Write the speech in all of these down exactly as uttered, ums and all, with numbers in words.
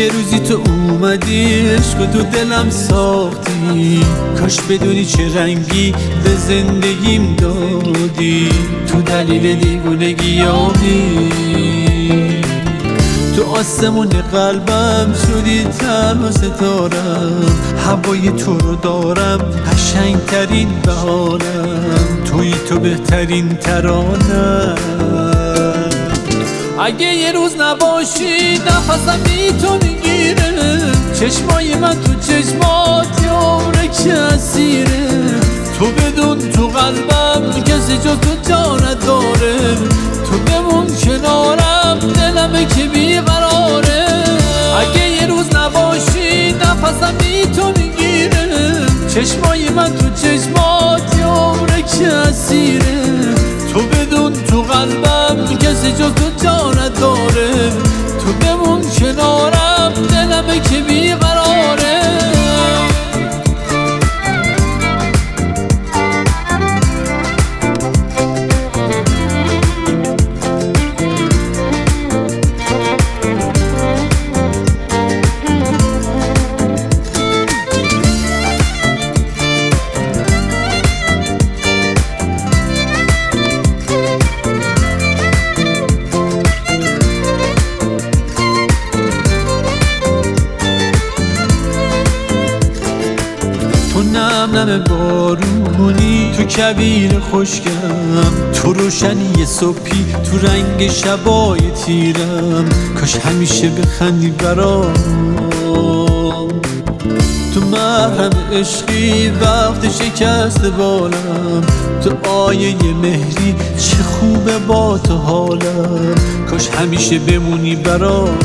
یه روزی تو اومدی عشق تو دلم ساختی، کاش بدونی چه رنگی به زندگیم دادی. تو دلیل دیوونگیامی تو آسمون قلبم شدی تنها ستارم، هوای تو رو دارم قشنگترین بهارم، توی تو بهترین ترانم. اگه یه روز نباشی نفسم بی تو میگیره، چشمای من تو چشمات یه عمره که اسیره. تو بدون تو قلبم کسی جز تو جا نداره، تو بمون کنارم دلمه که بیقراره. اگه یه روز نباشی نفسم بی تو میگیره، چشمای من تو چشمات یه عمره که اسیره. تو بدون تو قلبم کسی جز تو جا نداره، تو بمون کنارم دلمه که بیقراره. تو نم نم بارونی، تو کویر خشکم، تو روشنی صبحی، تو رنگ شبای تیرم. کاش همیشه بخندی برام، تو محرم عشقی وقت شکست بالم. تو آیه مهری چه خوبه با تو حالم، کاش همیشه بمونی برام.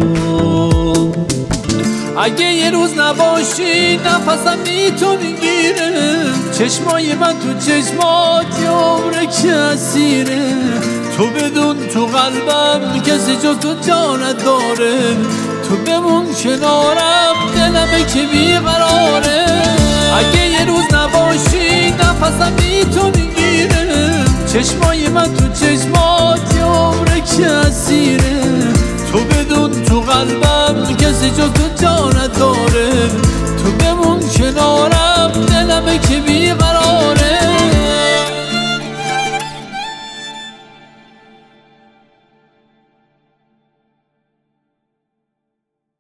اگه یه روز نباشی نفسم بی تو میگیره، چشمای من تو چشمات یه عمره که اسیره. تو بدون تو قلبم کسی جز تو جا نداره، تو بمون کنارم دلمه که بیقراره. اگه یه روز نباشی نفسم بی تو میگیره، چشمای من تو چشمات یه عمره که اسیره. تو بدون تو قلبم کسی جز تو جا نداره، تو بمون کنارم دلمه